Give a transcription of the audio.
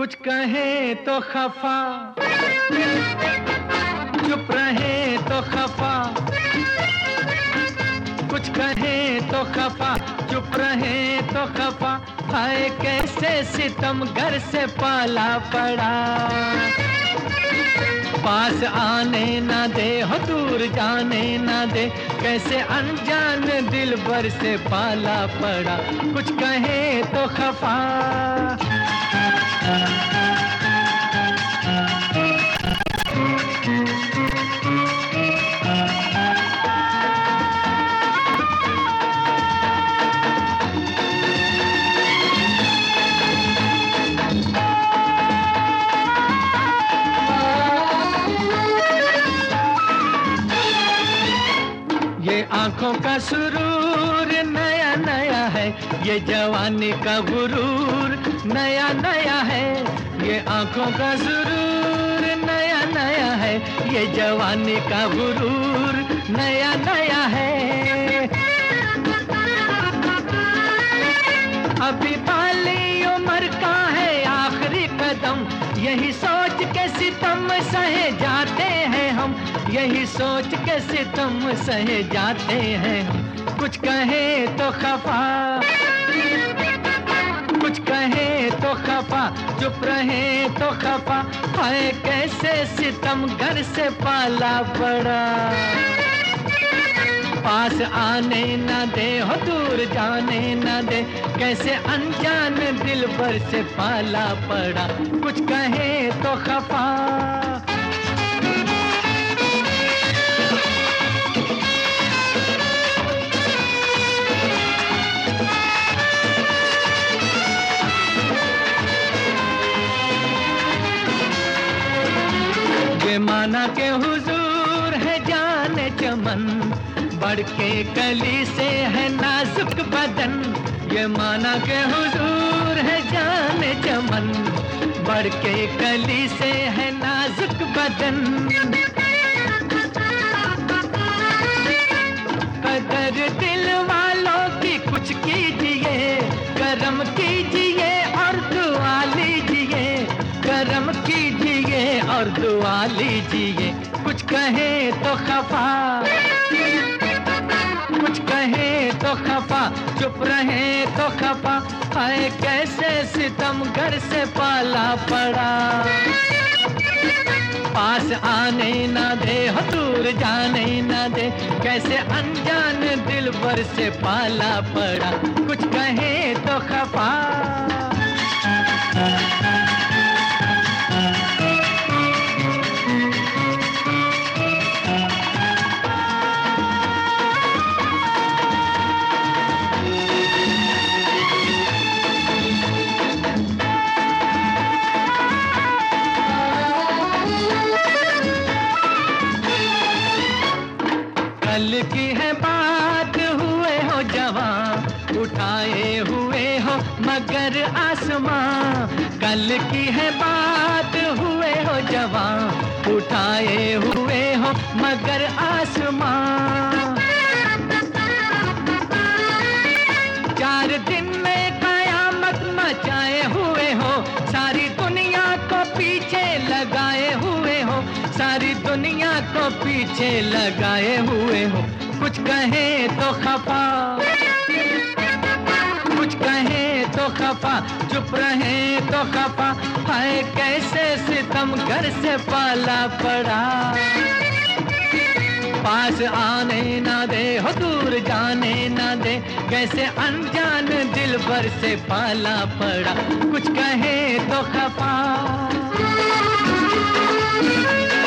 कुछ कहे तो खफा, चुप रहे तो खफा, कुछ कहे तो खफा, चुप रहे तो खफा। हाय कैसे सितम घर से पाला पड़ा, पास आने ना दे हो दूर जाने ना दे, कैसे अनजान दिल भर से पाला पड़ा। कुछ कहे तो खफा, ये आंखों का सुरूर नया नया है, ये जवानी का गुरूर नया नया है। ये आंखों का सुरूर नया नया है, ये जवानी का गुरूर नया नया है। अभी बाली उम्र का है आखिरी कदम, यही सोच के सितम सहे जाते हैं हम, यही सोच के सितम सहे जाते हैं हम। कुछ कहे तो खफा, कुछ कहे तो खफा, चुप रहे तो खफा। हाय कैसे सितम घर से पाला पड़ा, पास आने ना दे हो दूर जाने ना दे, कैसे अनजान दिल भर से पाला पड़ा। कुछ कहे तो खफा, ये माना के हुजूर है जाने चमन, बढ़ के कली से है नाजुक बदन। ये माना के हुजूर है जाने चमन, बढ़ के कली से है नाजुक बदन। कदर दिल वालों की कुछ कीजिए, करम कीजिए और दुआ लीजिए, करम कीजिए और दुआ लीजिए। कुछ कहे तो खफा, कुछ कहे तो खफा, चुप रहे तो खफा। हाय कैसे सितम घर से पाला पड़ा, पास आने ना दे हो दूर जाने ना दे, कैसे अनजान दिल भर से पाला पड़ा। कुछ कहे तो खफा, कल की है बात हुए हो जवां, उठाए हुए हो मगर आसमां। कल की है बात हुए हो जवां, उठाए हुए हो मगर आसमां। 4 दिन में कयामत मचाए हुए हो, सारी दुनिया को पीछे लगाए हुए हो, सारी दुनिया को पीछे लगाए हुए हो। कुछ कहे तो खफा, कुछ कहे तो खफा, चुप रहे तो खफा। हाय कैसे सितम घर से पाला पड़ा, पास आने ना दे हो दूर जाने ना दे, कैसे अनजान दिल भर से पाला पड़ा। कुछ कहे तो खफा।